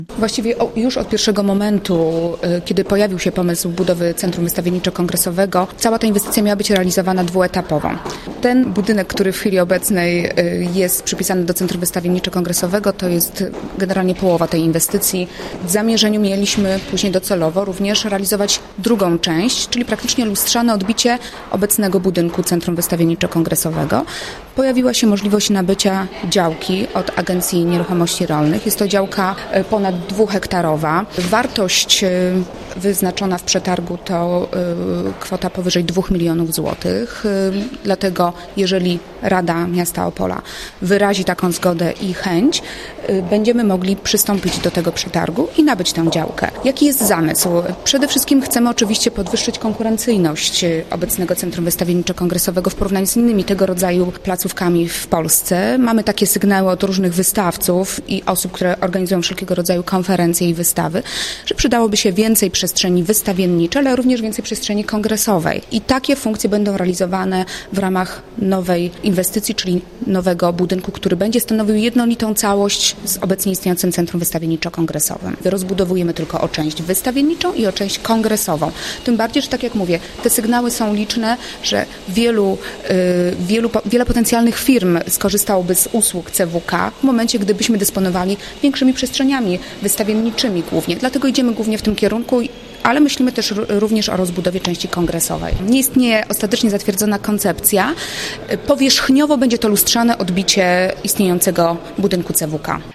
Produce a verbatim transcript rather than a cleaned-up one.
Właściwie już od pierwszego momentu, kiedy pojawił się pomysł budowy Centrum Wystawienniczo-Kongresowego, cała ta inwestycja miała być realizowana dwuetapowo. Ten budynek, który w chwili obecnej jest przypisany do Centrum Wystawienniczo-Kongresowego, to jest generalnie połowa tej inwestycji. W zamierzeniu mieliśmy później docelowo również realizować drugą część, czyli praktycznie lustrzane odbicie obecnego budynku Centrum Wystawienniczo-Kongresowego. Pojawiła się możliwość nabycia działki od Agencji Nieruchomości Rolnych. Jest to działka ponad dwuhektarowa. Wartość wyznaczona w przetargu to kwota powyżej dwóch milionów złotych. Dlatego jeżeli Rada Miasta Opola wyrazi taką zgodę i chęć, będziemy mogli przystąpić do tego przetargu i nabyć tę działkę. Jaki jest zamysł? Przede wszystkim chcemy oczywiście podwyższyć konkurencyjność obecnego Centrum Wystawienniczo-Kongresowego w porównaniu z innymi tego rodzaju placówkami w Polsce. Mamy takie sygnały od różnych wystawców i osób, które organizują wszelkiego rodzaju konferencje i wystawy, że przydałoby się więcej przestrzeni wystawienniczej, ale również więcej przestrzeni kongresowej. I takie funkcje będą realizowane w ramach nowej inwestycji, czyli nowego budynku, który będzie stanowił jednolitą całość z obecnie istniejącym Centrum Wystawienniczo-Kongresowym. Rozbudowujemy tylko o część wystawienniczą i o część kongresową. Tym bardziej, że tak jak mówię, te sygnały są liczne, że wielu, yy, wielu, wiele potencjalnych firm skorzystałoby z usług C W K w momencie, gdybyśmy dysponowali większymi przestrzeniami wystawienniczymi głównie. Dlatego idziemy głównie w tym kierunku, ale myślimy też również o rozbudowie części kongresowej. Nie istnieje ostatecznie zatwierdzona koncepcja. Powierzchniowo będzie to lustrzane odbicie istniejącego budynku C W K.